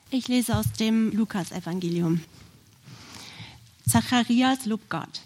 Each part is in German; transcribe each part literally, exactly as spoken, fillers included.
Ich lese aus dem Lukas-Evangelium. Zacharias lobt Gott.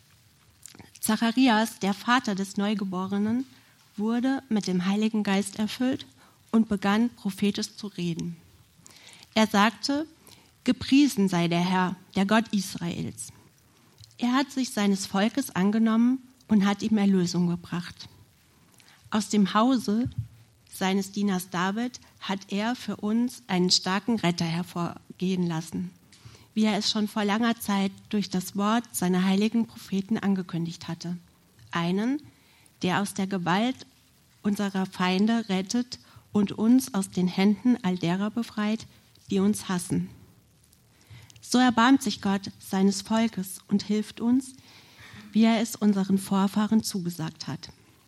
Zacharias, der Vater des Neugeborenen, wurde mit dem Heiligen Geist erfüllt und begann prophetisch zu reden. Er sagte: Gepriesen sei der Herr, der Gott Israels. Er hat sich seines Volkes angenommen und hat ihm Erlösung gebracht. Aus dem Hause seines Dieners David hat er für uns einen starken Retter hervorgehen lassen, wie er es schon vor langer Zeit durch das Wort seiner heiligen Propheten angekündigt hatte. Einen, der aus der Gewalt unserer Feinde rettet und uns aus den Händen all derer befreit, die uns hassen. So erbarmt sich Gott seines Volkes und hilft uns, wie er es unseren Vorfahren zugesagt hat.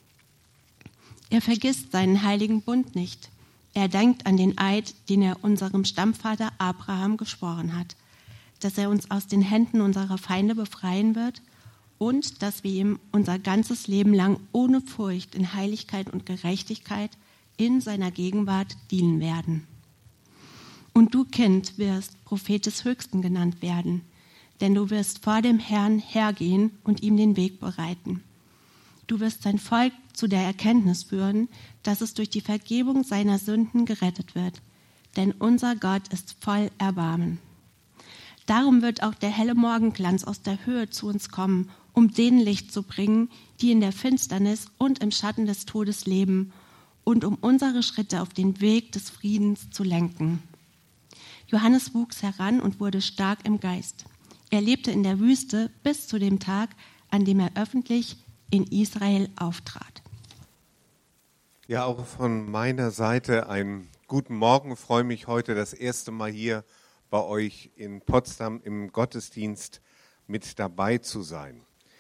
Er vergisst seinen heiligen Bund nicht. Er denkt an den Eid, den er unserem Stammvater Abraham geschworen hat, dass er uns aus den Händen unserer Feinde befreien wird und dass wir ihm unser ganzes Leben lang ohne Furcht in Heiligkeit und Gerechtigkeit in seiner Gegenwart dienen werden. Und du, Kind, wirst Prophet des Höchsten genannt werden, denn du wirst vor dem Herrn hergehen und ihm den Weg bereiten. Du wirst sein Volk zu der Erkenntnis führen, dass es durch die Vergebung seiner Sünden gerettet wird, denn unser Gott ist voll Erbarmen. Darum wird auch der helle Morgenglanz aus der Höhe zu uns kommen, um denen Licht zu bringen, die in der Finsternis und im Schatten des Todes leben, und um unsere Schritte auf den Weg des Friedens zu lenken. Johannes wuchs heran und wurde stark im Geist. Er lebte in der Wüste bis zu dem Tag, an dem er öffentlich in Israel auftrat. Ja, auch von meiner Seite einen guten Morgen. Ich freue mich heute das erste Mal hier bei euch in Potsdam im Gottesdienst mit dabei zu sein.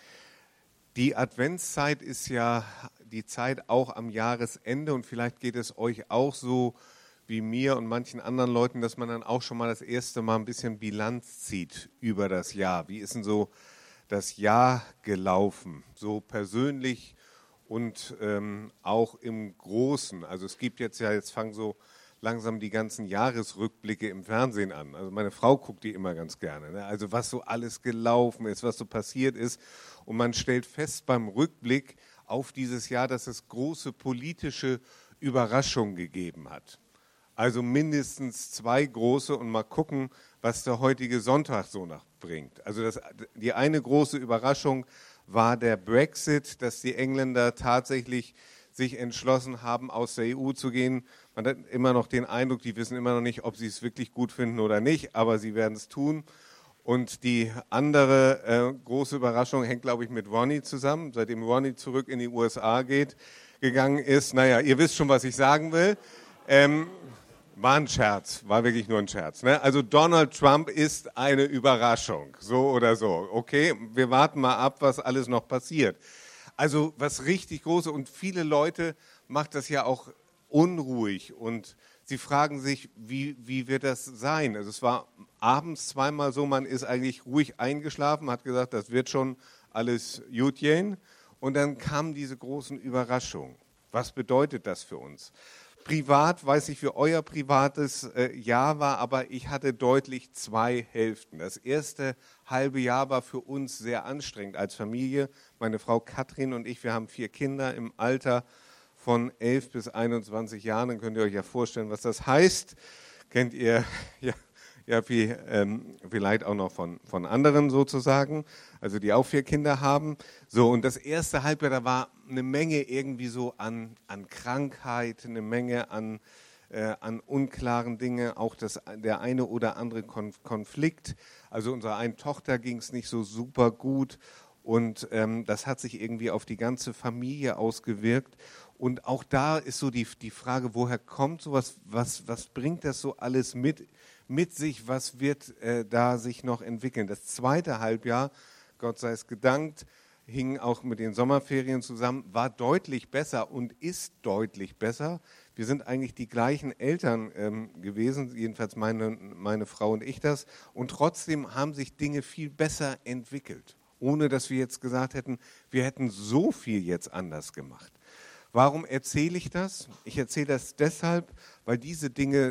Die Adventszeit ist ja die Zeit auch am Jahresende und vielleicht geht es euch auch so wie mir und manchen anderen Leuten, dass man dann auch schon mal das erste Mal ein bisschen Bilanz zieht über das Jahr. Wie ist denn so das Jahr gelaufen, so persönlich und ähm, auch im Großen? Also es gibt jetzt ja, jetzt fangen so langsam die ganzen Jahresrückblicke im Fernsehen an. Also meine Frau guckt die immer ganz gerne, ne? Also was so alles gelaufen ist, was so passiert ist. Und man stellt fest beim Rückblick auf dieses Jahr, dass es große politische Überraschungen gegeben hat. Also mindestens zwei große und mal gucken, was der heutige Sonntag so noch bringt. Also das, die eine große Überraschung war der Brexit, dass die Engländer tatsächlich sich entschlossen haben, aus der E U zu gehen. Man hat immer noch den Eindruck, die wissen immer noch nicht, ob sie es wirklich gut finden oder nicht, aber sie werden es tun. Und die andere äh, große Überraschung hängt, glaube ich, mit Ronny zusammen, seitdem Ronny zurück in die U S A geht, gegangen ist. Naja, ihr wisst schon, was ich sagen will. Ähm, War ein Scherz, war wirklich nur ein Scherz. Ne? Also Donald Trump ist eine Überraschung, so oder so. Okay, wir warten mal ab, was alles noch passiert. Also was richtig Großes und viele Leute macht das ja auch unruhig und sie fragen sich, wie, wie wird das sein? Also es war abends zweimal so, man ist eigentlich ruhig eingeschlafen, hat gesagt, das wird schon alles gut gehen. Und dann kamen diese großen Überraschungen. Was bedeutet das für uns? Privat weiß ich, wie euer privates äh, Jahr war, aber ich hatte deutlich zwei Hälften. Das erste halbe Jahr war für uns sehr anstrengend als Familie. Meine Frau Katrin und ich, wir haben vier Kinder im Alter von elf bis einundzwanzig Jahren. Dann könnt ihr euch ja vorstellen, was das heißt. Kennt ihr ja, ja wie, ähm, vielleicht auch noch von, von anderen sozusagen, also die auch vier Kinder haben. So, und das erste Halbjahr, da war eine Menge irgendwie so an, an Krankheit, eine Menge an, äh, an unklaren Dingen, auch das, der eine oder andere Konf- Konflikt. Also unserer einen Tochter ging es nicht so super gut und ähm, das hat sich irgendwie auf die ganze Familie ausgewirkt. Und auch da ist so die, die Frage, woher kommt sowas, was, was bringt das so alles mit, mit sich, was wird äh, da sich noch entwickeln? Das zweite Halbjahr, Gott sei es gedankt, hing auch mit den Sommerferien zusammen, war deutlich besser und ist deutlich besser. Wir sind eigentlich die gleichen Eltern ähm, gewesen, jedenfalls meine, meine Frau und ich das. Und trotzdem haben sich Dinge viel besser entwickelt, ohne dass wir jetzt gesagt hätten, wir hätten so viel jetzt anders gemacht. Warum erzähle ich das? Ich erzähle das deshalb, weil diese Dinge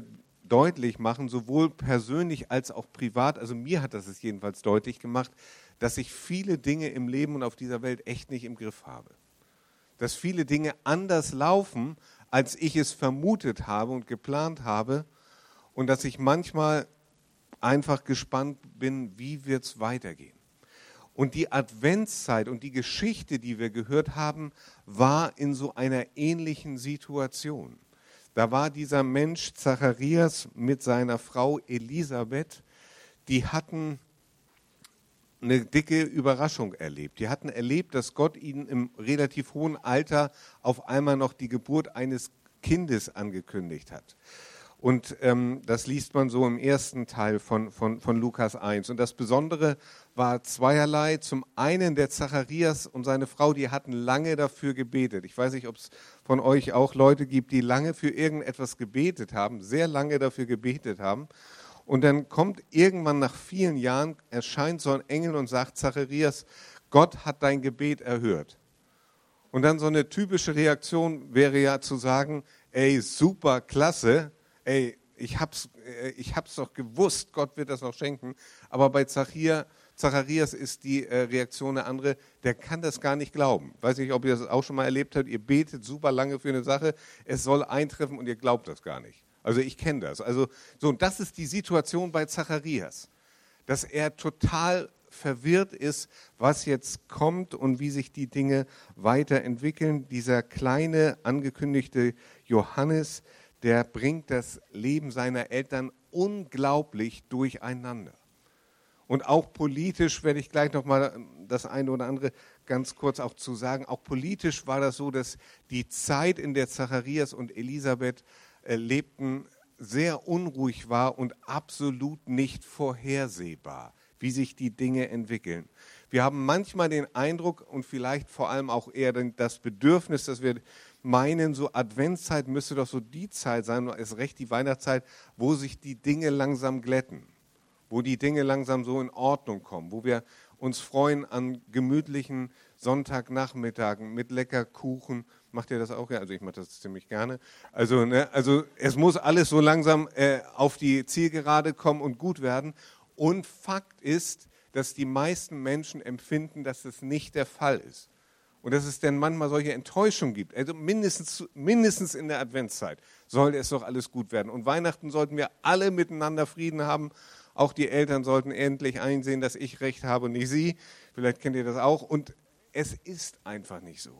deutlich machen, sowohl persönlich als auch privat, also mir hat das es jedenfalls deutlich gemacht, dass ich viele Dinge im Leben und auf dieser Welt echt nicht im Griff habe. Dass viele Dinge anders laufen, als ich es vermutet habe und geplant habe und dass ich manchmal einfach gespannt bin, wie wird es weitergehen. Und die Adventszeit und die Geschichte, die wir gehört haben, war in so einer ähnlichen Situation. Da war dieser Mensch Zacharias mit seiner Frau Elisabeth, die hatten eine dicke Überraschung erlebt. Die hatten erlebt, dass Gott ihnen im relativ hohen Alter auf einmal noch die Geburt eines Kindes angekündigt hat. Und ähm, das liest man so im ersten Teil von, von, von Lukas eins. Und das Besondere war zweierlei. Zum einen der Zacharias und seine Frau, die hatten lange dafür gebetet. Ich weiß nicht, ob es von euch auch Leute gibt, die lange für irgendetwas gebetet haben, sehr lange dafür gebetet haben. Und dann kommt irgendwann nach vielen Jahren, erscheint so ein Engel und sagt, Zacharias, Gott hat dein Gebet erhört. Und dann so eine typische Reaktion wäre ja zu sagen, ey, super, klasse, ey, ich hab's, ich hab's doch gewusst, Gott wird das noch schenken. Aber bei Zacharias, Zacharias ist die äh, Reaktion eine andere, der kann das gar nicht glauben. Weiß nicht, ob ihr das auch schon mal erlebt habt, ihr betet super lange für eine Sache, es soll eintreffen und ihr glaubt das gar nicht. Also ich kenne das. Also so, und das ist die Situation bei Zacharias, dass er total verwirrt ist, was jetzt kommt und wie sich die Dinge weiterentwickeln. Dieser kleine angekündigte Johannes, der bringt das Leben seiner Eltern unglaublich durcheinander. Und auch politisch werde ich gleich noch mal das eine oder andere ganz kurz auch zu sagen. Auch politisch war das so, dass die Zeit, in der Zacharias und Elisabeth äh, lebten, sehr unruhig war und absolut nicht vorhersehbar, wie sich die Dinge entwickeln. Wir haben manchmal den Eindruck und vielleicht vor allem auch eher das Bedürfnis, dass wir meinen, so Adventszeit müsste doch so die Zeit sein, erst recht die Weihnachtszeit, wo sich die Dinge langsam glätten, wo die Dinge langsam so in Ordnung kommen, wo wir uns freuen an gemütlichen Sonntagnachmittagen mit lecker Kuchen. Macht ihr das auch? Ja, also ich mache das ziemlich gerne. Also, ne, also es muss alles so langsam äh, auf die Zielgerade kommen und gut werden. Und Fakt ist, dass die meisten Menschen empfinden, dass das nicht der Fall ist. Und dass es denn manchmal solche Enttäuschungen gibt. Also mindestens, mindestens in der Adventszeit sollte es doch alles gut werden. Und Weihnachten sollten wir alle miteinander Frieden haben. Auch die Eltern sollten endlich einsehen, dass ich recht habe und nicht sie. Vielleicht kennt ihr das auch. Und es ist einfach nicht so.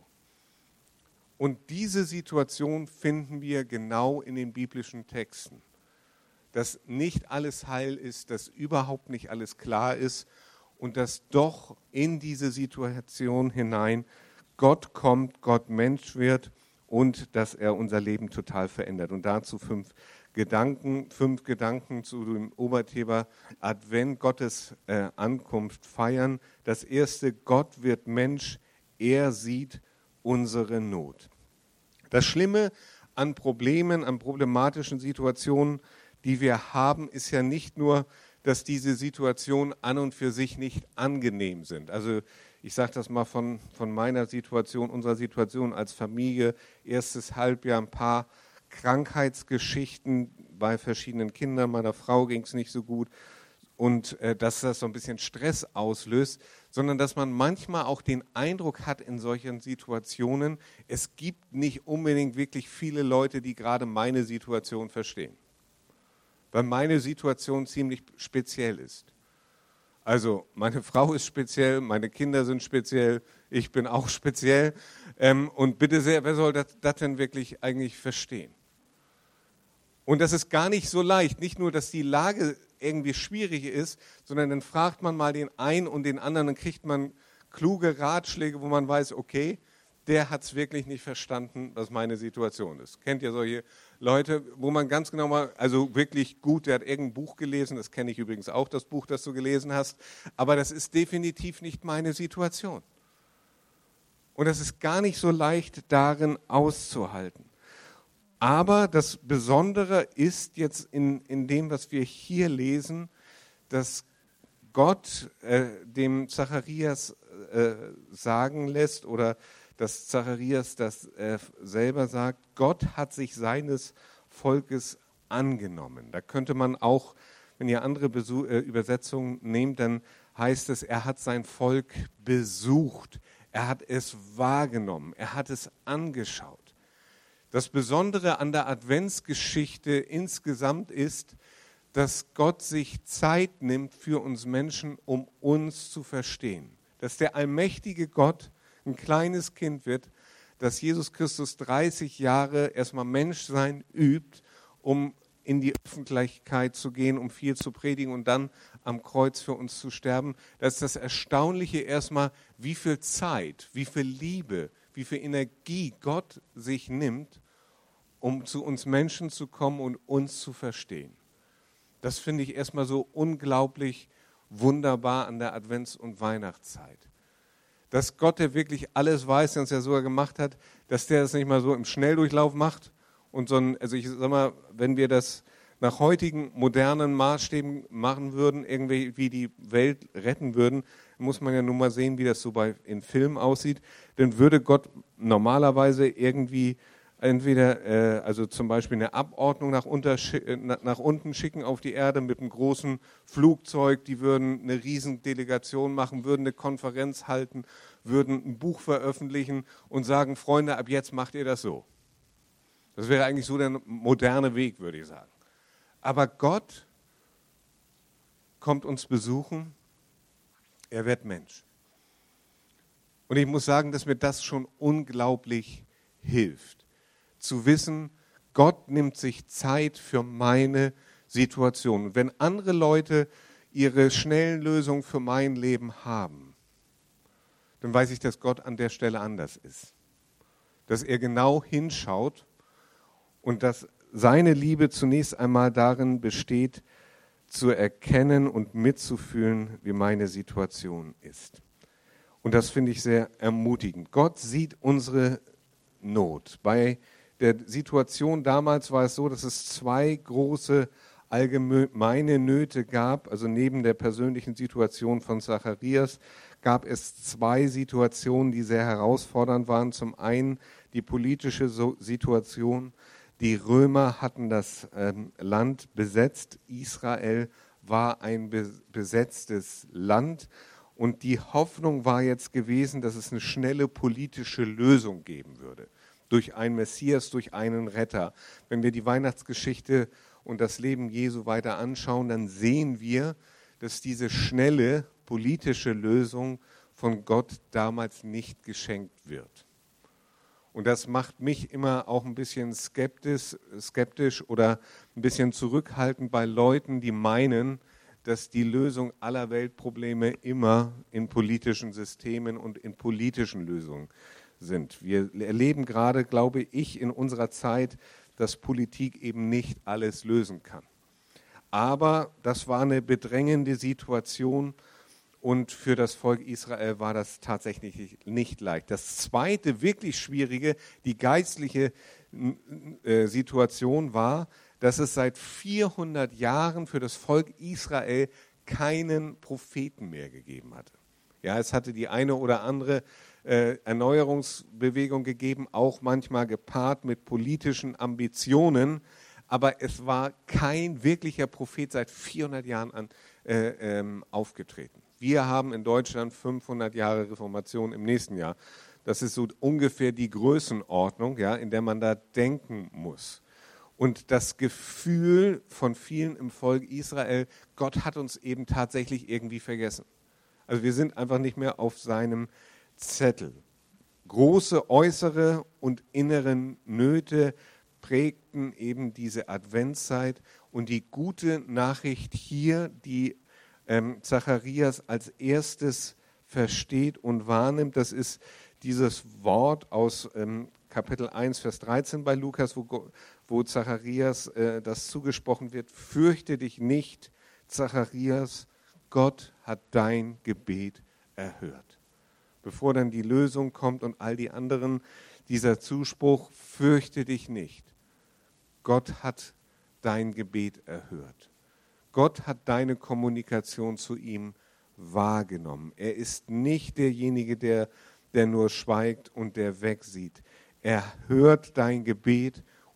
Und diese Situation finden wir genau in den biblischen Texten. Dass nicht alles heil ist, dass überhaupt nicht alles klar ist und dass doch in diese Situation hinein Gott kommt, Gott Mensch wird und dass er unser Leben total verändert. Und dazu fünf Gedanken, fünf Gedanken zu dem Oberthema Advent, Gottes äh, Ankunft feiern. Das erste, Gott wird Mensch, er sieht unsere Not. Das Schlimme an Problemen, an problematischen Situationen, die wir haben, ist ja nicht nur, dass diese Situationen an und für sich nicht angenehm sind. Also ich sage das mal von, von meiner Situation, unserer Situation als Familie, erstes Halbjahr, ein paar Krankheitsgeschichten bei verschiedenen Kindern, meiner Frau ging es nicht so gut und äh, dass das so ein bisschen Stress auslöst, sondern dass man manchmal auch den Eindruck hat in solchen Situationen, es gibt nicht unbedingt wirklich viele Leute, die gerade meine Situation verstehen. Weil meine Situation ziemlich speziell ist. Also meine Frau ist speziell, meine Kinder sind speziell, ich bin auch speziell. Ähm, und bitte sehr, wer soll das, das denn wirklich eigentlich verstehen? Und das ist gar nicht so leicht. Nicht nur, dass die Lage irgendwie schwierig ist, sondern dann fragt man mal den einen und den anderen, dann kriegt man kluge Ratschläge, wo man weiß, okay, der hat es wirklich nicht verstanden, was meine Situation ist. Kennt ihr solche Leute, wo man ganz genau mal, also wirklich gut, der hat irgendein Buch gelesen, das kenne ich übrigens auch, das Buch, das du gelesen hast, aber das ist definitiv nicht meine Situation. Und das ist gar nicht so leicht, darin auszuhalten. Aber das Besondere ist jetzt in, in dem, was wir hier lesen, dass Gott äh, dem Zacharias äh, sagen lässt oder dass Zacharias das äh, selber sagt, Gott hat sich seines Volkes angenommen. Da könnte man auch, wenn ihr andere Besuch, äh, Übersetzungen nehmt, dann heißt es, er hat sein Volk besucht. Er hat es wahrgenommen. Er hat es angeschaut. Das Besondere an der Adventsgeschichte insgesamt ist, dass Gott sich Zeit nimmt für uns Menschen, um uns zu verstehen. Dass der allmächtige Gott ein kleines Kind wird, dass Jesus Christus dreißig Jahre erstmal Menschsein übt, um in die Öffentlichkeit zu gehen, um viel zu predigen und dann am Kreuz für uns zu sterben. Das ist das Erstaunliche erstmal, wie viel Zeit, wie viel Liebe, wie viel Energie Gott sich nimmt, um zu uns Menschen zu kommen und uns zu verstehen. Das finde ich erstmal so unglaublich wunderbar an der Advents- und Weihnachtszeit. Dass Gott, der wirklich alles weiß, der uns ja sogar gemacht hat, dass der das nicht mal so im Schnelldurchlauf macht. Und so ein, also ich sag mal, wenn wir das nach heutigen modernen Maßstäben machen würden, irgendwie wie die Welt retten würden, muss man ja nun mal sehen, wie das so bei, in Filmen aussieht, dann würde Gott normalerweise irgendwie entweder äh, also zum Beispiel eine Abordnung nach, unter, nach unten schicken auf die Erde mit einem großen Flugzeug, die würden eine Riesendelegation machen, würden eine Konferenz halten, würden ein Buch veröffentlichen und sagen, Freunde, ab jetzt macht ihr das so. Das wäre eigentlich so der moderne Weg, würde ich sagen. Aber Gott kommt uns besuchen, er wird Mensch. Und ich muss sagen, dass mir das schon unglaublich hilft. Zu wissen, Gott nimmt sich Zeit für meine Situation. Und wenn andere Leute ihre schnellen Lösungen für mein Leben haben, dann weiß ich, dass Gott an der Stelle anders ist. Dass er genau hinschaut und dass seine Liebe zunächst einmal darin besteht, zu erkennen und mitzufühlen, wie meine Situation ist. Und das finde ich sehr ermutigend. Gott sieht unsere Not. Bei der Situation damals war es so, dass es zwei große allgemeine Nöte gab. Also neben der persönlichen Situation von Zacharias gab es zwei Situationen, die sehr herausfordernd waren. Zum einen die politische Situation. Die Römer hatten das ähm, Land besetzt. Israel war ein be- besetztes Land. Und die Hoffnung war jetzt gewesen, dass es eine schnelle politische Lösung geben würde. Durch einen Messias, durch einen Retter. Wenn wir die Weihnachtsgeschichte und das Leben Jesu weiter anschauen, dann sehen wir, dass diese schnelle politische Lösung von Gott damals nicht geschenkt wird. Und das macht mich immer auch ein bisschen skeptisch, skeptisch oder ein bisschen zurückhaltend bei Leuten, die meinen, dass die Lösung aller Weltprobleme immer in politischen Systemen und in politischen Lösungen sind. Wir erleben gerade, glaube ich, in unserer Zeit, dass Politik eben nicht alles lösen kann. Aber das war eine bedrängende Situation und für das Volk Israel war das tatsächlich nicht leicht. Das zweite wirklich Schwierige, die geistliche äh, Situation war, dass es seit vierhundert Jahren für das Volk Israel keinen Propheten mehr gegeben hatte. Ja, es hatte die eine oder andere äh, Erneuerungsbewegung gegeben, auch manchmal gepaart mit politischen Ambitionen, aber es war kein wirklicher Prophet seit vierhundert Jahren an, äh, ähm, aufgetreten. Wir haben in Deutschland fünfhundert Jahre Reformation im nächsten Jahr. Das ist so ungefähr die Größenordnung, ja, in der man da denken muss. Und das Gefühl von vielen im Volk Israel, Gott hat uns eben tatsächlich irgendwie vergessen. Also wir sind einfach nicht mehr auf seinem Zettel. Große äußere und innere Nöte prägten eben diese Adventszeit. Und die gute Nachricht hier, die ähm, Zacharias als erstes versteht und wahrnimmt, das ist dieses Wort aus ähm, Kapitel eins, Vers dreizehn bei Lukas, wo, wo Zacharias äh, das zugesprochen wird. Fürchte dich nicht, Zacharias, Gott hat dein Gebet erhört. Bevor dann die Lösung kommt und all die anderen, dieser Zuspruch, fürchte dich nicht. Gott hat dein Gebet erhört. Gott hat deine Kommunikation zu ihm wahrgenommen. Er ist nicht derjenige, der, der nur schweigt und der wegsieht. Er hört dein Gebet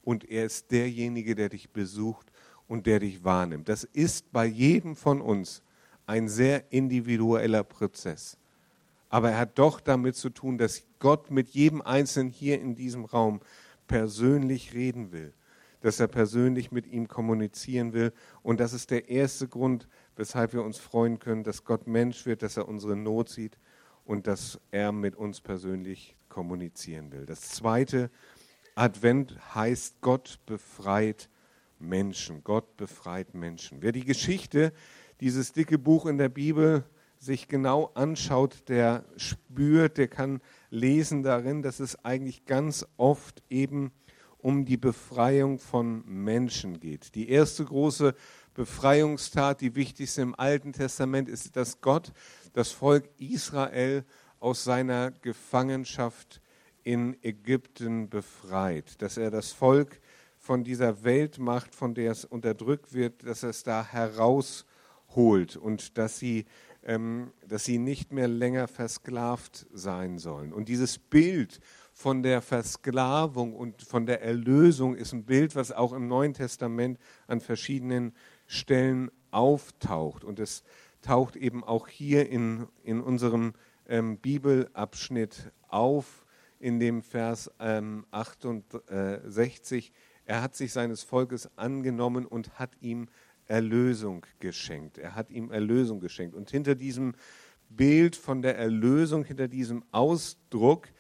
und er ist derjenige, der dich besucht und der dich wahrnimmt. Das ist bei jedem von uns ein sehr individueller Prozess. Aber er hat doch damit zu tun, dass Gott mit jedem Einzelnen hier in diesem Raum persönlich reden will, dass er persönlich mit ihm kommunizieren will. Und das ist der erste Grund, weshalb wir uns freuen können, dass Gott Mensch wird, dass er unsere Not sieht und dass er mit uns persönlich kommunizieren will. Das zweite, Advent heißt, Gott befreit Menschen. Gott befreit Menschen. Wer die Geschichte, dieses dicke Buch in der Bibel, sich genau anschaut, der spürt, der kann lesen darin, dass es eigentlich ganz oft eben um die Befreiung von Menschen geht. Die erste große Befreiungstat, die wichtigste im Alten Testament, ist, dass Gott das Volk Israel aus seiner Gefangenschaft in Ägypten befreit, dass er das Volk von dieser Weltmacht, von der es unterdrückt wird, dass er es da herausholt und dass sie Ähm, dass sie nicht mehr länger versklavt sein sollen. Und dieses Bild von der Versklavung und von der Erlösung ist ein Bild, was auch im Neuen Testament an verschiedenen Stellen auftaucht. Und es taucht eben auch hier in, in unserem ähm, Bibelabschnitt auf, in dem Vers ähm, achtundsechzig. Er hat sich seines Volkes angenommen und hat ihm Erlösung geschenkt. Er hat ihm Erlösung geschenkt. Und hinter diesem Bild von der Erlösung, hinter diesem Ausdruck,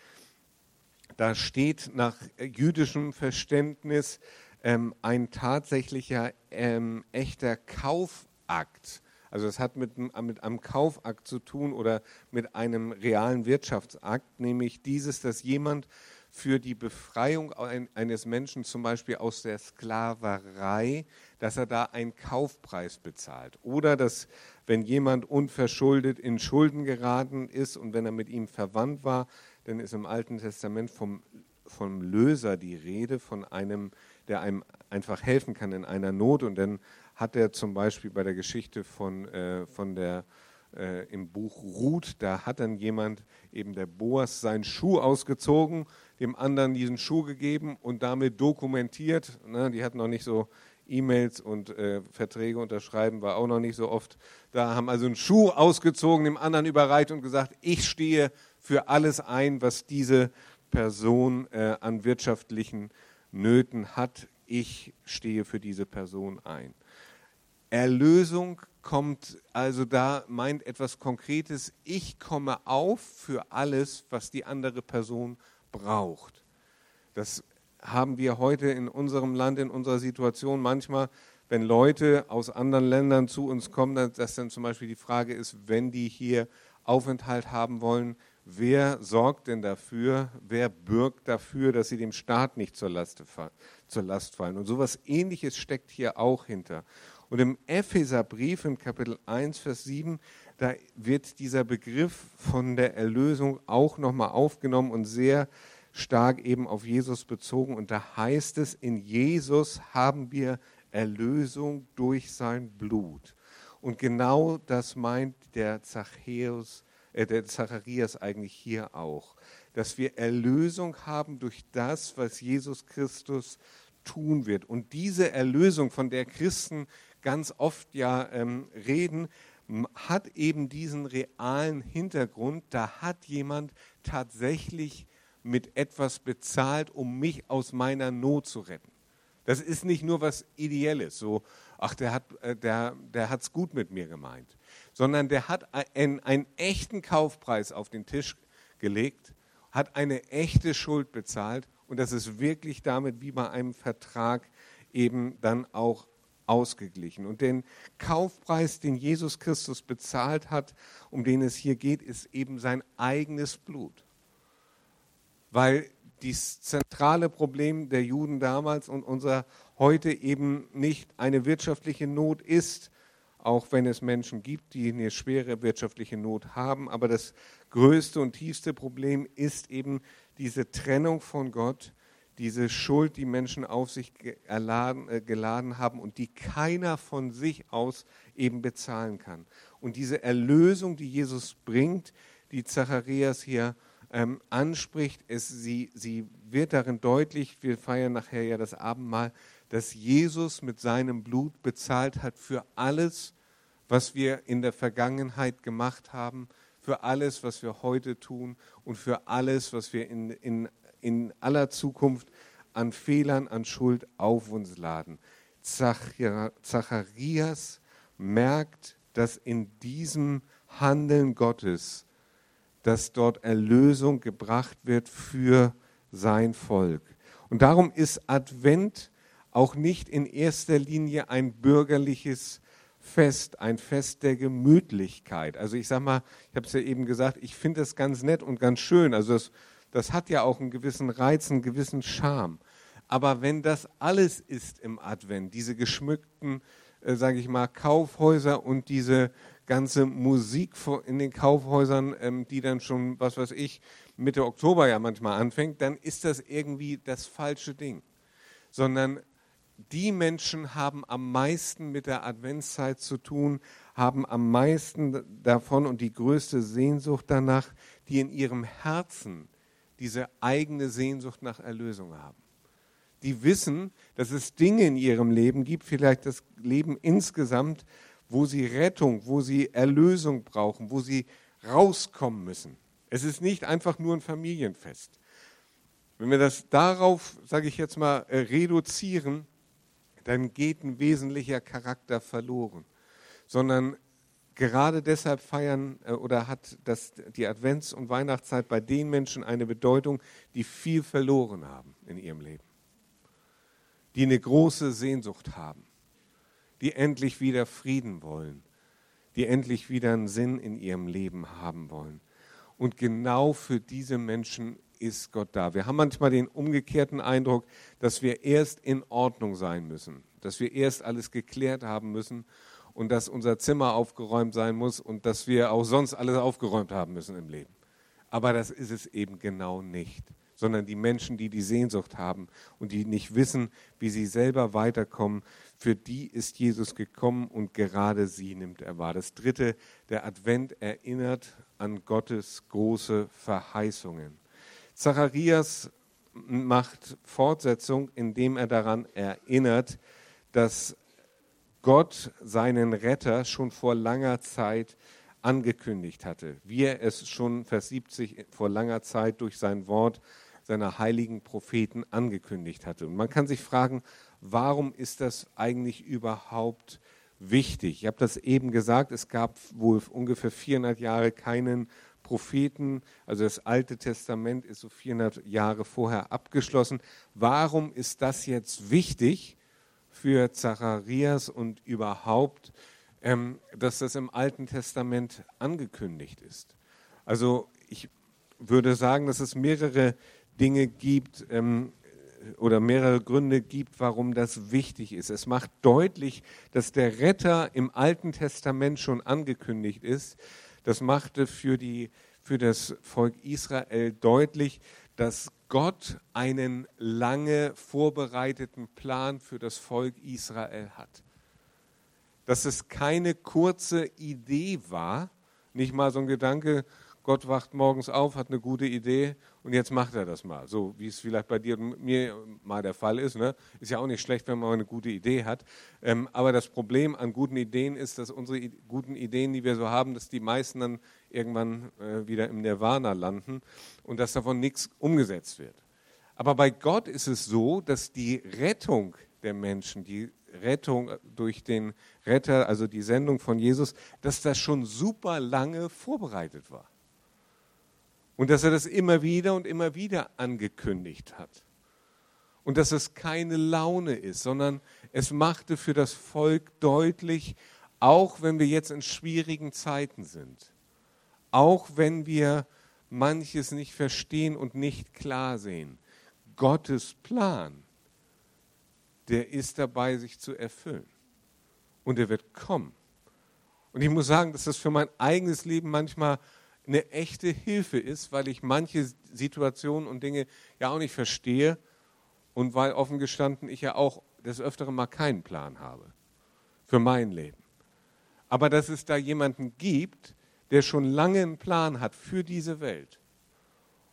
da steht nach jüdischem Verständnis ähm, ein tatsächlicher, ähm, echter Kaufakt. Also das hat mit, mit einem Kaufakt zu tun oder mit einem realen Wirtschaftsakt, nämlich dieses, dass jemand für die Befreiung eines Menschen zum Beispiel aus der Sklaverei, dass er da einen Kaufpreis bezahlt. Oder dass, wenn jemand unverschuldet in Schulden geraten ist und wenn er mit ihm verwandt war, dann ist im Alten Testament vom, vom Löser die Rede, von einem, der einem einfach helfen kann in einer Not. Und dann hat er zum Beispiel bei der Geschichte von, äh, von der äh, im Buch Ruth, da hat dann jemand, eben der Boas, seinen Schuh ausgezogen, dem anderen diesen Schuh gegeben und damit dokumentiert. Ne, die hatten noch nicht so E-Mails und äh, Verträge unterschreiben, war auch noch nicht so oft. Da haben also einen Schuh ausgezogen, dem anderen überreicht und gesagt, ich stehe für alles ein, was diese Person äh, an wirtschaftlichen Nöten hat. Ich stehe für diese Person ein. Erlösung kommt also da, meint etwas Konkretes. Ich komme auf für alles, was die andere Person braucht. Das haben wir heute in unserem Land, in unserer Situation manchmal, wenn Leute aus anderen Ländern zu uns kommen, dass dann zum Beispiel die Frage ist, wenn die hier Aufenthalt haben wollen, wer sorgt denn dafür, wer bürgt dafür, dass sie dem Staat nicht zur Last, zur Last fallen. Und sowas Ähnliches steckt hier auch hinter. Und im Epheserbrief, im Kapitel eins, Vers sieben, da wird dieser Begriff von der Erlösung auch nochmal aufgenommen und sehr stark eben auf Jesus bezogen. Und da heißt es, in Jesus haben wir Erlösung durch sein Blut. Und genau das meint der Zachäus, äh, der Zacharias eigentlich hier auch, dass wir Erlösung haben durch das, was Jesus Christus tun wird. Und diese Erlösung, von der Christen ganz oft ja ähm, reden, hat eben diesen realen Hintergrund. Da hat jemand tatsächlich mit etwas bezahlt, um mich aus meiner Not zu retten. Das ist nicht nur was Ideelles, so, ach, der hat äh, der, der hat's gut mit mir gemeint, sondern der hat einen, einen echten Kaufpreis auf den Tisch gelegt, hat eine echte Schuld bezahlt und das ist wirklich damit wie bei einem Vertrag eben dann auch ausgeglichen. Und den Kaufpreis, den Jesus Christus bezahlt hat, um den es hier geht, ist eben sein eigenes Blut. Weil das zentrale Problem der Juden damals und unser heute eben nicht eine wirtschaftliche Not ist, auch wenn es Menschen gibt, die eine schwere wirtschaftliche Not haben. Aber das größte und tiefste Problem ist eben diese Trennung von Gott, diese Schuld, die Menschen auf sich geladen, äh, geladen haben und die keiner von sich aus eben bezahlen kann. Und diese Erlösung, die Jesus bringt, die Zacharias hier ähm, anspricht. Es, sie, sie wird darin deutlich, wir feiern nachher ja das Abendmahl, dass Jesus mit seinem Blut bezahlt hat für alles, was wir in der Vergangenheit gemacht haben, für alles, was wir heute tun und für alles, was wir in, in, in aller Zukunft an Fehlern, an Schuld auf uns laden. Zacharias merkt, dass in diesem Handeln Gottes, dass dort Erlösung gebracht wird für sein Volk. Und darum ist Advent auch nicht in erster Linie ein bürgerliches Fest, ein Fest der Gemütlichkeit. Also ich sage mal, ich habe es ja eben gesagt, ich finde das ganz nett und ganz schön. Also das, das hat ja auch einen gewissen Reiz, einen gewissen Charme. Aber wenn das alles ist im Advent, diese geschmückten, äh, sage ich mal, Kaufhäuser und diese ganze Musik in den Kaufhäusern, ähm, die dann schon, was weiß ich, Mitte Oktober ja manchmal anfängt, dann ist das irgendwie das falsche Ding. Sondern die Menschen haben am meisten mit der Adventszeit zu tun, haben am meisten davon und die größte Sehnsucht danach, die in ihrem Herzen diese eigene Sehnsucht nach Erlösung haben. Die wissen, dass es Dinge in ihrem Leben gibt, vielleicht das Leben insgesamt, wo sie Rettung, wo sie Erlösung brauchen, wo sie rauskommen müssen. Es ist nicht einfach nur ein Familienfest. Wenn wir das darauf, sage ich jetzt mal, reduzieren, dann geht ein wesentlicher Charakter verloren. Sondern gerade deshalb feiern oder hat das, die Advents- und Weihnachtszeit bei den Menschen eine Bedeutung, die viel verloren haben in ihrem Leben. Die eine große Sehnsucht haben, die endlich wieder Frieden wollen, die endlich wieder einen Sinn in ihrem Leben haben wollen. Und genau für diese Menschen ist Gott da. Wir haben manchmal den umgekehrten Eindruck, dass wir erst in Ordnung sein müssen, dass wir erst alles geklärt haben müssen und dass unser Zimmer aufgeräumt sein muss und dass wir auch sonst alles aufgeräumt haben müssen im Leben. Aber das ist es eben genau nicht, sondern die Menschen, die die Sehnsucht haben und die nicht wissen, wie sie selber weiterkommen, für die ist Jesus gekommen und gerade sie nimmt er wahr. Das Dritte, der Advent erinnert an Gottes große Verheißungen. Zacharias macht Fortsetzung, indem er daran erinnert, dass Gott seinen Retter schon vor langer Zeit angekündigt hatte, wie er es schon, Vers siebzig, vor langer Zeit durch sein Wort seiner heiligen Propheten angekündigt hatte. Und man kann sich fragen, warum ist das eigentlich überhaupt wichtig? Ich habe das eben gesagt, es gab wohl ungefähr vierhundert Jahre keinen Propheten, also das Alte Testament ist so vierhundert Jahre vorher abgeschlossen. Warum ist das jetzt wichtig für Zacharias und überhaupt, ähm, dass das im Alten Testament angekündigt ist? Also ich würde sagen, dass es mehrere Dinge gibt ähm, oder mehrere Gründe gibt, warum das wichtig ist. Es macht deutlich, dass der Retter im Alten Testament schon angekündigt ist. Das machte für, die, für das Volk Israel deutlich, dass Gott einen lange vorbereiteten Plan für das Volk Israel hat. Dass es keine kurze Idee war, nicht mal so ein Gedanke, Gott wacht morgens auf, hat eine gute Idee und jetzt macht er das mal. So wie es vielleicht bei dir und mir mal der Fall ist. Ne? Ist ja auch nicht schlecht, wenn man eine gute Idee hat. Ähm, aber das Problem an guten Ideen ist, dass unsere I- guten Ideen, die wir so haben, dass die meisten dann irgendwann äh, wieder im Nirvana landen und dass davon nichts umgesetzt wird. Aber bei Gott ist es so, dass die Rettung der Menschen, die Rettung durch den Retter, also die Sendung von Jesus, dass das schon super lange vorbereitet war. Und dass er das immer wieder und immer wieder angekündigt hat. Und dass es keine Laune ist, sondern es machte für das Volk deutlich, auch wenn wir jetzt in schwierigen Zeiten sind, auch wenn wir manches nicht verstehen und nicht klar sehen, Gottes Plan, der ist dabei, sich zu erfüllen. Und er wird kommen. Und ich muss sagen, dass das für mein eigenes Leben manchmal eine echte Hilfe ist, weil ich manche Situationen und Dinge ja auch nicht verstehe und weil offen gestanden ich ja auch des Öfteren mal keinen Plan habe für mein Leben. Aber dass es da jemanden gibt, der schon lange einen Plan hat für diese Welt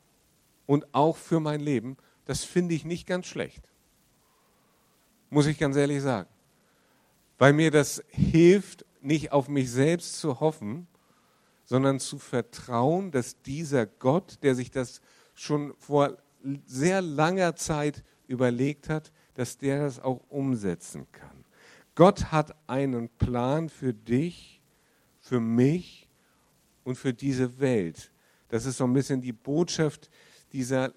und auch für mein Leben, das finde ich nicht ganz schlecht. Muss ich ganz ehrlich sagen. Weil mir das hilft, nicht auf mich selbst zu hoffen, sondern zu vertrauen, dass dieser Gott, der sich das schon vor sehr langer Zeit überlegt hat, dass der das auch umsetzen kann. Gott hat einen Plan für dich, für mich und für diese Welt. Das ist so ein bisschen die Botschaft dieser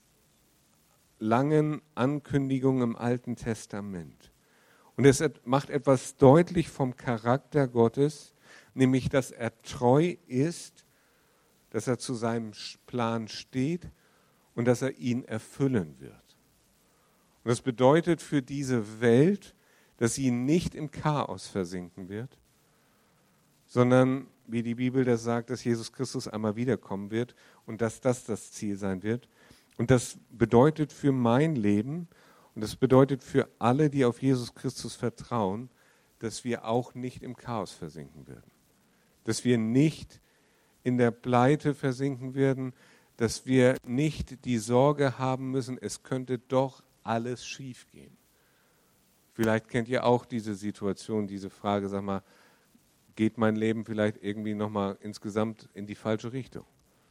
langen Ankündigung im Alten Testament. Und es macht etwas deutlich vom Charakter Gottes, nämlich, dass er treu ist, dass er zu seinem Plan steht und dass er ihn erfüllen wird. Und das bedeutet für diese Welt, dass sie nicht im Chaos versinken wird, sondern, wie die Bibel das sagt, dass Jesus Christus einmal wiederkommen wird und dass das das Ziel sein wird. Und das bedeutet für mein Leben und das bedeutet für alle, die auf Jesus Christus vertrauen, dass wir auch nicht im Chaos versinken werden. Dass wir nicht in der Pleite versinken werden, dass wir nicht die Sorge haben müssen, es könnte doch alles schiefgehen. Vielleicht kennt ihr auch diese Situation, diese Frage, sag mal, geht mein Leben vielleicht irgendwie nochmal insgesamt in die falsche Richtung?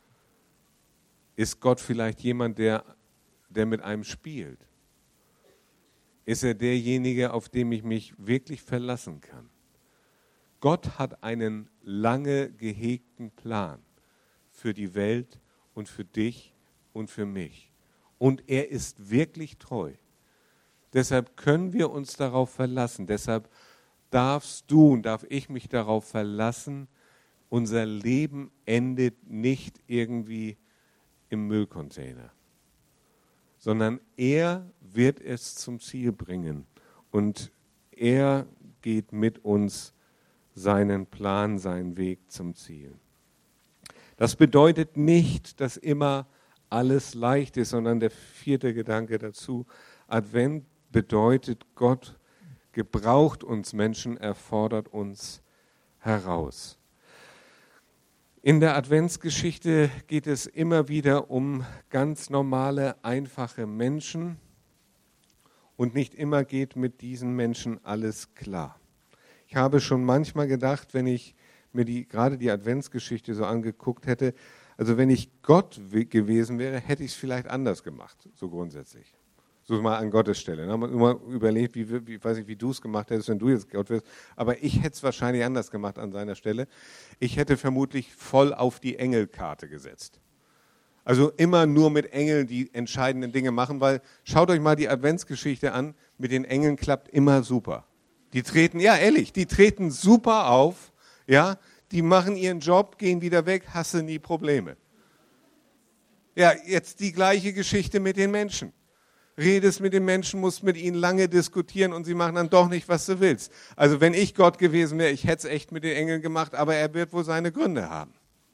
Ist Gott vielleicht jemand, der, der mit einem spielt? Ist er derjenige, auf den ich mich wirklich verlassen kann? Gott hat einen lange gehegten Plan für die Welt und für dich und für mich. Und er ist wirklich treu. Deshalb können wir uns darauf verlassen. Deshalb darfst du und darf ich mich darauf verlassen, unser Leben endet nicht irgendwie im Müllcontainer, sondern er wird es zum Ziel bringen und er geht mit uns seinen Plan, seinen Weg zum Ziel. Das bedeutet nicht, dass immer alles leicht ist, sondern der vierte Gedanke dazu, Advent bedeutet, Gott gebraucht uns Menschen, er fordert uns heraus. In der Adventsgeschichte geht es immer wieder um ganz normale, einfache Menschen und nicht immer geht mit diesen Menschen alles klar. Ich habe schon manchmal gedacht, wenn ich mir die, gerade die Adventsgeschichte so angeguckt hätte, also wenn ich Gott gewesen wäre, hätte ich es vielleicht anders gemacht, so grundsätzlich. So mal an Gottes Stelle. Da haben wir immer überlegt, wie, wie, weiß ich, wie du es gemacht hättest, wenn du jetzt Gott wärst. Aber ich hätte es wahrscheinlich anders gemacht an seiner Stelle. Ich hätte vermutlich voll auf die Engelkarte gesetzt. Also immer nur mit Engeln die entscheidenden Dinge machen, weil schaut euch mal die Adventsgeschichte an, mit den Engeln klappt immer super. Die treten, ja ehrlich, die treten super auf, ja, die machen ihren Job, gehen wieder weg, hast du nie Probleme. Ja, jetzt die gleiche Geschichte mit den Menschen. Redest mit den Menschen, musst mit ihnen lange diskutieren und sie machen dann doch nicht, was du willst. Also wenn ich Gott gewesen wäre, ich hätte es echt mit den Engeln gemacht, aber er wird wohl seine Gründe haben.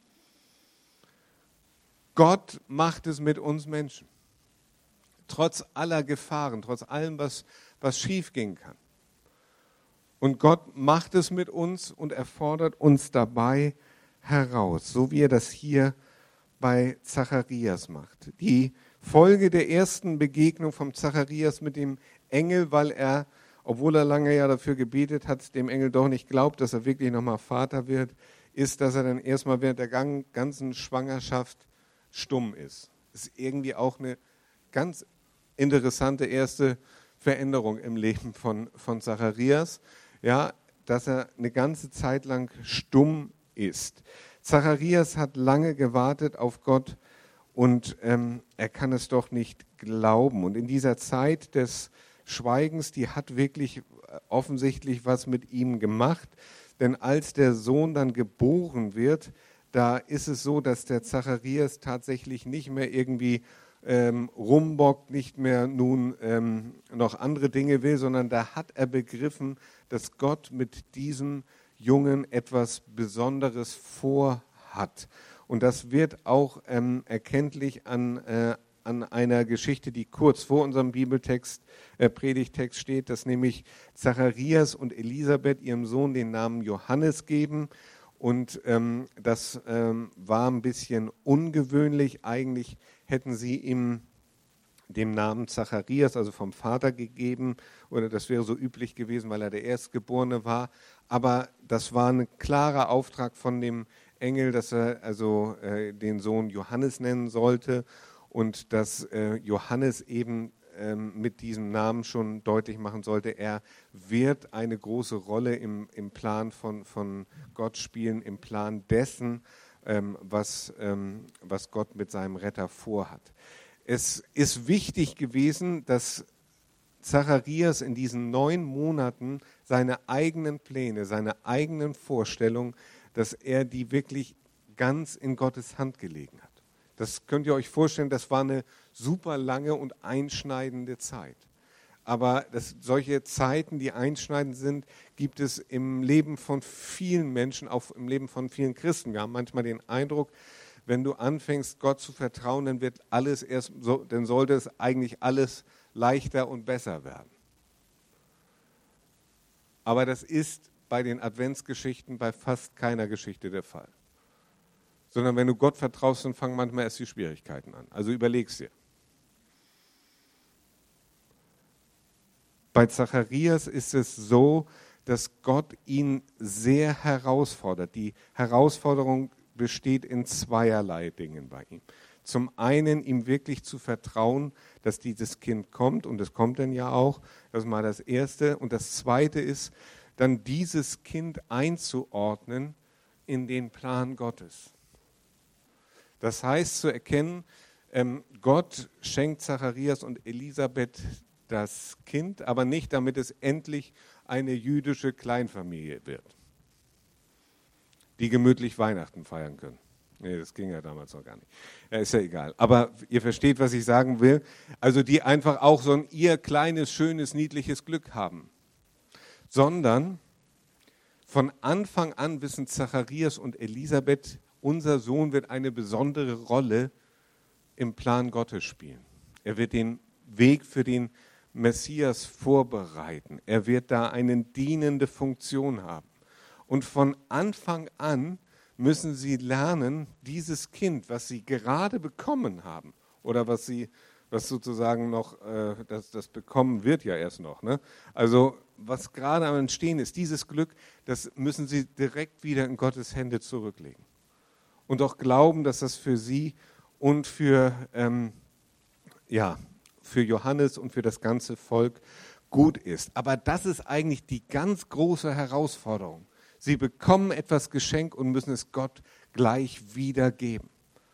Gott macht es mit uns Menschen. Trotz aller Gefahren, trotz allem, was, was schief gehen kann. Und Gott macht es mit uns und er fordert uns dabei heraus, so wie er das hier bei Zacharias macht. Die Folge der ersten Begegnung von Zacharias mit dem Engel, weil er, obwohl er lange ja dafür gebetet hat, dem Engel doch nicht glaubt, dass er wirklich nochmal Vater wird, ist, dass er dann erstmal während der ganzen Schwangerschaft stumm ist. Das ist irgendwie auch eine ganz interessante erste Veränderung im Leben von, von Zacharias, ja, dass er eine ganze Zeit lang stumm ist. Zacharias hat lange gewartet auf Gott und ähm, er kann es doch nicht glauben. Und in dieser Zeit des Schweigens, die hat wirklich offensichtlich was mit ihm gemacht. Denn als der Sohn dann geboren wird, da ist es so, dass der Zacharias tatsächlich nicht mehr irgendwie ähm, rumbockt, nicht mehr nun ähm, noch andere Dinge will, sondern da hat er begriffen, dass Gott mit diesem Jungen etwas Besonderes vorhat. Und das wird auch ähm, erkenntlich an, äh, an einer Geschichte, die kurz vor unserem Bibeltext, äh, Predigtext steht, dass nämlich Zacharias und Elisabeth ihrem Sohn den Namen Johannes geben. Und ähm, das ähm, war ein bisschen ungewöhnlich. Eigentlich hätten sie ihm dem Namen Zacharias, also vom Vater gegeben, oder das wäre so üblich gewesen, weil er der Erstgeborene war. Aber das war ein klarer Auftrag von dem Engel, dass er also äh, den Sohn Johannes nennen sollte und dass äh, Johannes eben ähm, mit diesem Namen schon deutlich machen sollte, er wird eine große Rolle im, im Plan von, von Gott spielen, im Plan dessen, ähm, was, ähm, was Gott mit seinem Retter vorhat. Es ist wichtig gewesen, dass Zacharias in diesen neun Monaten seine eigenen Pläne, seine eigenen Vorstellungen, dass er die wirklich ganz in Gottes Hand gelegen hat. Das könnt ihr euch vorstellen, das war eine super lange und einschneidende Zeit. Aber das, solche Zeiten, die einschneidend sind, gibt es im Leben von vielen Menschen, auch im Leben von vielen Christen. Wir haben manchmal den Eindruck, wenn du anfängst, Gott zu vertrauen, dann wird alles erst, so, dann sollte es eigentlich alles leichter und besser werden. Aber das ist bei den Adventsgeschichten bei fast keiner Geschichte der Fall. Sondern wenn du Gott vertraust, dann fangen manchmal erst die Schwierigkeiten an. Also überleg's dir. Bei Zacharias ist es so, dass Gott ihn sehr herausfordert. Die Herausforderung besteht in zweierlei Dingen bei ihm. Zum einen, ihm wirklich zu vertrauen, dass dieses Kind kommt, und es kommt dann ja auch, das ist mal das Erste. Und das Zweite ist, dann dieses Kind einzuordnen in den Plan Gottes. Das heißt zu erkennen, ähm, Gott schenkt Zacharias und Elisabeth das Kind, aber nicht, damit es endlich eine jüdische Kleinfamilie wird, die gemütlich Weihnachten feiern können. Nee, das ging ja damals noch gar nicht. Ja, ist ja egal. Aber ihr versteht, was ich sagen will. Also die einfach auch so ein ihr kleines, schönes, niedliches Glück haben. Sondern von Anfang an wissen Zacharias und Elisabeth, unser Sohn wird eine besondere Rolle im Plan Gottes spielen. Er wird den Weg für den Messias vorbereiten. Er wird da eine dienende Funktion haben. Und von Anfang an müssen sie lernen, dieses Kind, was sie gerade bekommen haben, oder was sie, was sozusagen noch, äh, das, das bekommen wird ja erst noch, ne? Also was gerade am Entstehen ist, dieses Glück, das müssen sie direkt wieder in Gottes Hände zurücklegen. Und auch glauben, dass das für sie und für, ähm, ja, für Johannes und für das ganze Volk gut ist. Aber das ist eigentlich die ganz große Herausforderung. Sie bekommen etwas geschenkt und müssen es Gott gleich wiedergeben.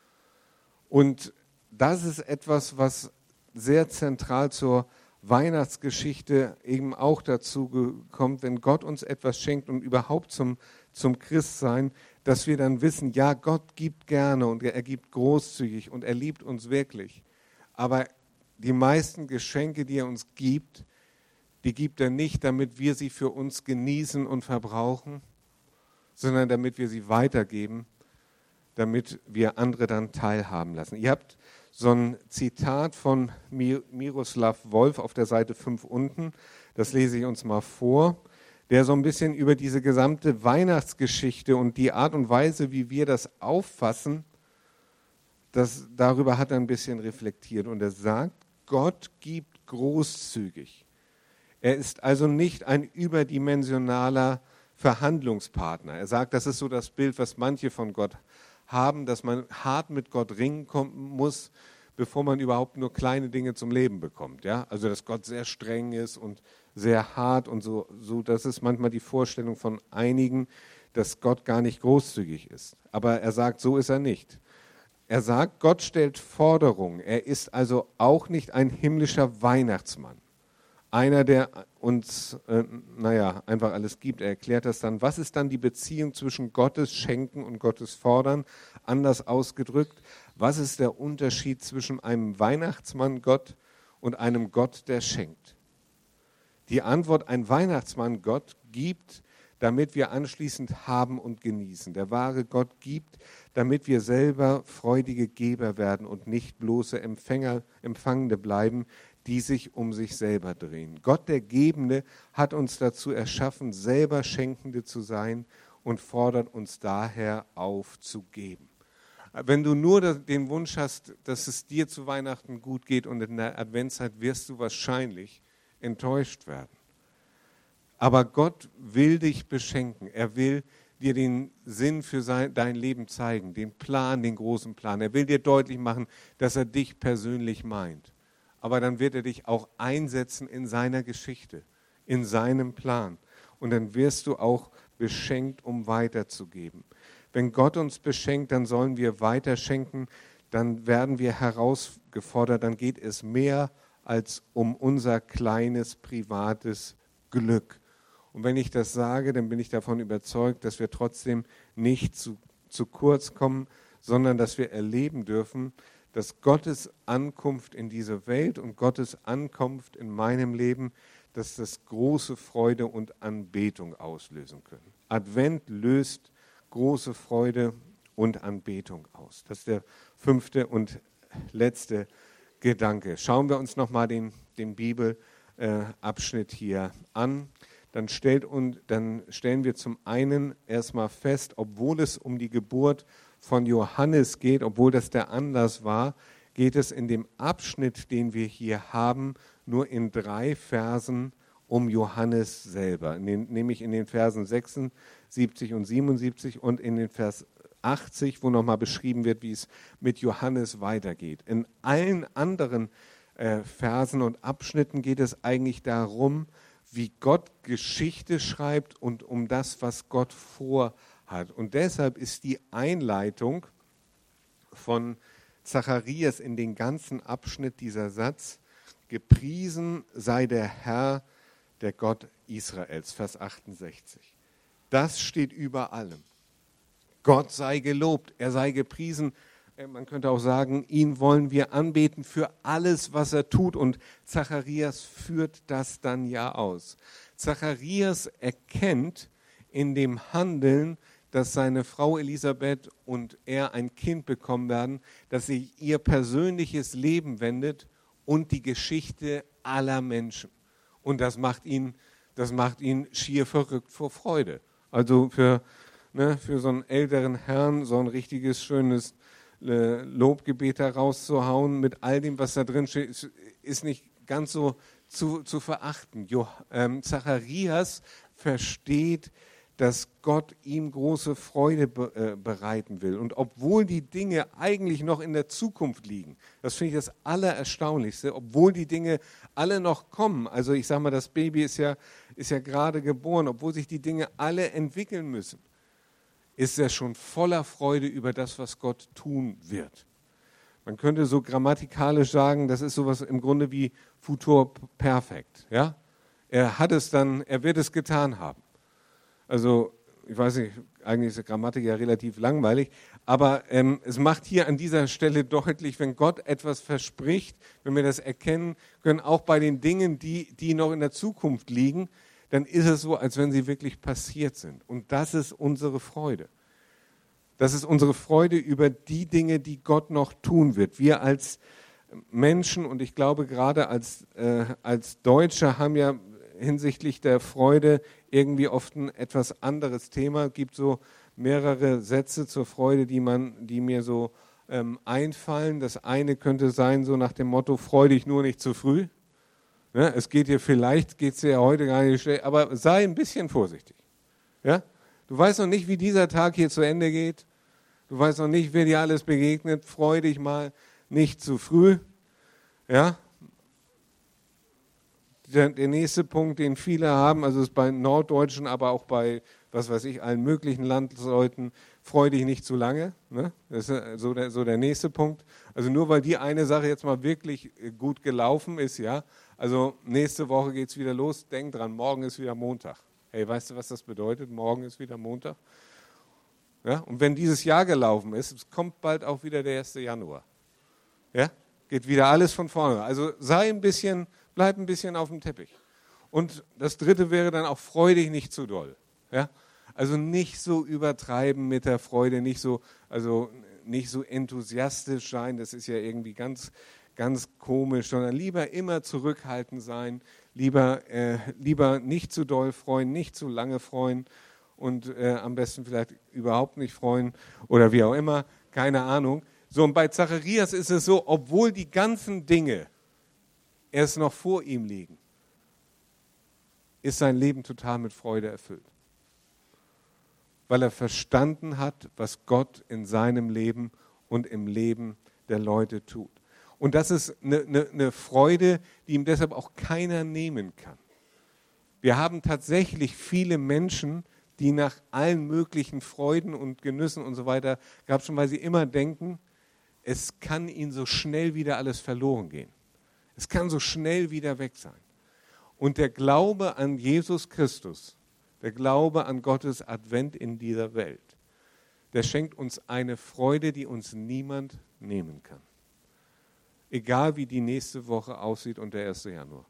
Und das ist etwas, was sehr zentral zur Weihnachtsgeschichte eben auch dazu kommt, wenn Gott uns etwas schenkt und überhaupt zum, zum Christsein, dass wir dann wissen, ja, Gott gibt gerne und er gibt großzügig und er liebt uns wirklich. Aber die meisten Geschenke, die er uns gibt, die gibt er nicht, damit wir sie für uns genießen und verbrauchen, sondern damit wir sie weitergeben, damit wir andere dann teilhaben lassen. Ihr habt so ein Zitat von Miroslav Volf auf der Seite fünf unten, das lese ich uns mal vor, der so ein bisschen über diese gesamte Weihnachtsgeschichte und die Art und Weise, wie wir das auffassen, das, darüber hat er ein bisschen reflektiert. Und er sagt, Gott gibt großzügig. Er ist also nicht ein überdimensionaler Verhandlungspartner. Er sagt, das ist so das Bild, was manche von Gott haben, dass man hart mit Gott ringen kommen muss, bevor man überhaupt nur kleine Dinge zum Leben bekommt. Ja? Also dass Gott sehr streng ist und sehr hart und so, so. Das ist manchmal die Vorstellung von einigen, dass Gott gar nicht großzügig ist. Aber er sagt, so ist er nicht. Er sagt, Gott stellt Forderungen. Er ist also auch nicht ein himmlischer Weihnachtsmann. Einer, der uns, äh, naja, einfach alles gibt. Er erklärt das dann. Was ist dann die Beziehung zwischen Gottes Schenken und Gottes Fordern? Anders ausgedrückt, was ist der Unterschied zwischen einem Weihnachtsmann Gott und einem Gott, der schenkt? Die Antwort, ein Weihnachtsmann Gott gibt, damit wir anschließend haben und genießen. Der wahre Gott gibt, damit wir selber freudige Geber werden und nicht bloße Empfänger, Empfangende bleiben, die sich um sich selber drehen. Gott, der Gebende, hat uns dazu erschaffen, selber Schenkende zu sein und fordert uns daher auf, zu geben. Wenn du nur den Wunsch hast, dass es dir zu Weihnachten gut geht und in der Adventszeit wirst du wahrscheinlich enttäuscht werden. Aber Gott will dich beschenken. Er will dir den Sinn für sein, dein Leben zeigen, den Plan, den großen Plan. Er will dir deutlich machen, dass er dich persönlich meint. Aber dann wird er dich auch einsetzen in seiner Geschichte, in seinem Plan. Und dann wirst du auch beschenkt, um weiterzugeben. Wenn Gott uns beschenkt, dann sollen wir weiterschenken, dann werden wir herausgefordert, dann geht es mehr als um unser kleines, privates Glück. Und wenn ich das sage, dann bin ich davon überzeugt, dass wir trotzdem nicht zu, zu kurz kommen, sondern dass wir erleben dürfen, dass Gottes Ankunft in diese Welt und Gottes Ankunft in meinem Leben, dass das große Freude und Anbetung auslösen können. Advent löst große Freude und Anbetung aus. Das ist der fünfte und letzte Gedanke. Schauen wir uns nochmal den, den Bibelabschnitt hier an. Dann, stellt und, dann stellen wir zum einen erstmal fest, obwohl es um die Geburt von Johannes geht, obwohl das der Anlass war, geht es in dem Abschnitt, den wir hier haben, nur in drei Versen um Johannes selber, in den, nämlich in den Versen sechsundsiebzig und siebenundsiebzig und in den Vers achtzig, wo nochmal beschrieben wird, wie es mit Johannes weitergeht. In allen anderen äh, Versen und Abschnitten geht es eigentlich darum, wie Gott Geschichte schreibt und um das, was Gott vorhat. Und deshalb ist die Einleitung von Zacharias in den ganzen Abschnitt dieser Satz: Gepriesen sei der Herr, der Gott Israels, Vers achtundsechzig. Das steht über allem. Gott sei gelobt, er sei gepriesen. Man könnte auch sagen, ihn wollen wir anbeten für alles, was er tut. Und Zacharias führt das dann ja aus. Zacharias erkennt in dem Handeln, dass seine Frau Elisabeth und er ein Kind bekommen werden, dass sich ihr persönliches Leben wendet und die Geschichte aller Menschen. Und das macht ihn, das macht ihn schier verrückt vor Freude. Also für, ne, für so einen älteren Herrn so ein richtiges, schönes Lobgebet herauszuhauen mit all dem, was da drin steht, ist nicht ganz so zu, zu verachten. Jo, ähm, Zacharias versteht, dass Gott ihm große Freude be, äh, bereiten will. Und obwohl die Dinge eigentlich noch in der Zukunft liegen, das finde ich das Allererstaunlichste, obwohl die Dinge alle noch kommen, also ich sage mal, das Baby ist ja, ist ja gerade geboren, obwohl sich die Dinge alle entwickeln müssen, ist er schon voller Freude über das, was Gott tun wird. Man könnte so grammatikalisch sagen, das ist sowas im Grunde wie Futur Perfekt. Ja? Er hat es dann, er wird es getan haben. Also, ich weiß nicht, eigentlich ist die Grammatik ja relativ langweilig, aber ähm, es macht hier an dieser Stelle deutlich, wenn Gott etwas verspricht, wenn wir das erkennen können, auch bei den Dingen, die, die noch in der Zukunft liegen, dann ist es so, als wenn sie wirklich passiert sind. Und das ist unsere Freude. Das ist unsere Freude über die Dinge, die Gott noch tun wird. Wir als Menschen, und ich glaube gerade als, äh, als Deutsche, haben ja hinsichtlich der Freude irgendwie oft ein etwas anderes Thema. Es gibt so mehrere Sätze zur Freude, die, man, die mir so ähm, einfallen. Das eine könnte sein, so nach dem Motto, freu dich nur nicht zu früh. Ja, es geht dir vielleicht, geht es dir ja heute gar nicht schlecht, aber sei ein bisschen vorsichtig. Ja? Du weißt noch nicht, wie dieser Tag hier zu Ende geht. Du weißt noch nicht, wer dir alles begegnet. Freu dich mal nicht zu früh. Ja? Der, der nächste Punkt, den viele haben, also ist bei Norddeutschen, aber auch bei, was weiß ich, allen möglichen Landsleuten, freu dich nicht zu lange. Ne? Das ist so der, so der nächste Punkt. Also nur weil die eine Sache jetzt mal wirklich gut gelaufen ist, ja, also nächste Woche geht es wieder los, denk dran, morgen ist wieder Montag. Hey, weißt du, was das bedeutet? Morgen ist wieder Montag. Ja? Und wenn dieses Jahr gelaufen ist, es kommt bald auch wieder der erste Januar. Ja? Geht wieder alles von vorne. Also sei ein bisschen, bleib ein bisschen auf dem Teppich. Und das dritte wäre dann auch, freu dich nicht zu doll. Ja? Also nicht so übertreiben mit der Freude, nicht so, also nicht so enthusiastisch sein, das ist ja irgendwie ganz, ganz komisch, sondern lieber immer zurückhaltend sein, lieber, äh, lieber nicht zu doll freuen, nicht zu lange freuen und äh, am besten vielleicht überhaupt nicht freuen oder wie auch immer. keine Ahnung. So, und bei Zacharias ist es so, obwohl die ganzen Dinge erst noch vor ihm liegen, ist sein Leben total mit Freude erfüllt. Weil er verstanden hat, was Gott in seinem Leben und im Leben der Leute tut. Und das ist eine, eine, eine Freude, die ihm deshalb auch keiner nehmen kann. Wir haben tatsächlich viele Menschen, die nach allen möglichen Freuden und Genüssen und so weiter gab schon, weil sie immer denken, es kann ihnen so schnell wieder alles verloren gehen. Es kann so schnell wieder weg sein. Und der Glaube an Jesus Christus, der Glaube an Gottes Advent in dieser Welt, der schenkt uns eine Freude, die uns niemand nehmen kann. Egal wie die nächste Woche aussieht und der erste Januar.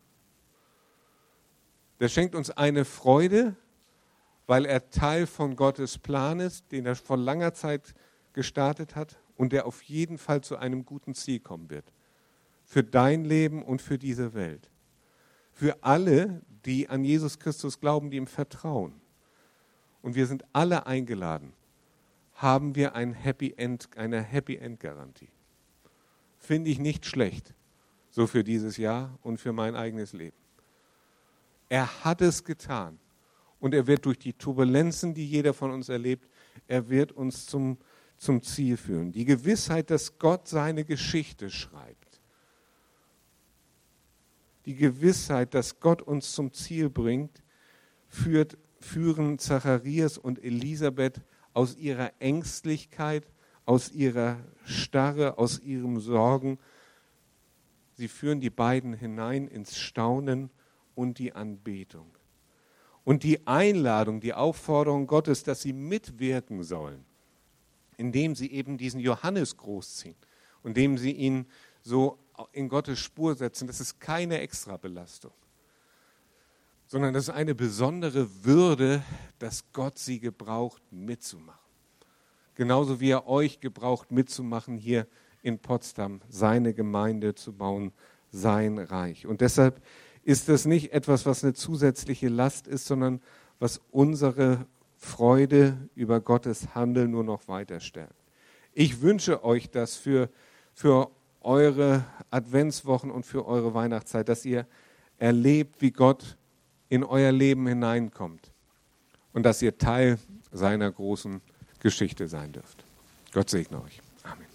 Der schenkt uns eine Freude, weil er Teil von Gottes Plan ist, den er vor langer Zeit gestartet hat und der auf jeden Fall zu einem guten Ziel kommen wird. Für dein Leben und für diese Welt. Für alle, die an Jesus Christus glauben, die ihm vertrauen. Und wir sind alle eingeladen, haben wir ein Happy End, eine Happy End Garantie. Finde ich nicht schlecht, so für dieses Jahr und für mein eigenes Leben. Er hat es getan und er wird durch die Turbulenzen, die jeder von uns erlebt, er wird uns zum, zum Ziel führen. Die Gewissheit, dass Gott seine Geschichte schreibt. Die Gewissheit, dass Gott uns zum Ziel bringt, führt, führen Zacharias und Elisabeth aus ihrer Ängstlichkeit, aus ihrer Starre, aus ihrem Sorgen. Sie führen die beiden hinein ins Staunen und die Anbetung. Und die Einladung, die Aufforderung Gottes, dass sie mitwirken sollen, indem sie eben diesen Johannes großziehen und indem sie ihn so in Gottes Spur setzen, das ist keine Extrabelastung, sondern das ist eine besondere Würde, dass Gott sie gebraucht, mitzumachen. Genauso wie er euch gebraucht, mitzumachen, hier in Potsdam, seine Gemeinde zu bauen, sein Reich. Und deshalb ist das nicht etwas, was eine zusätzliche Last ist, sondern was unsere Freude über Gottes Handeln nur noch weiter stärkt. Ich wünsche euch das für, für eure Adventswochen und für eure Weihnachtszeit, dass ihr erlebt, wie Gott in euer Leben hineinkommt und dass ihr Teil seiner großen Geschichte sein dürft. Gott segne euch. Amen.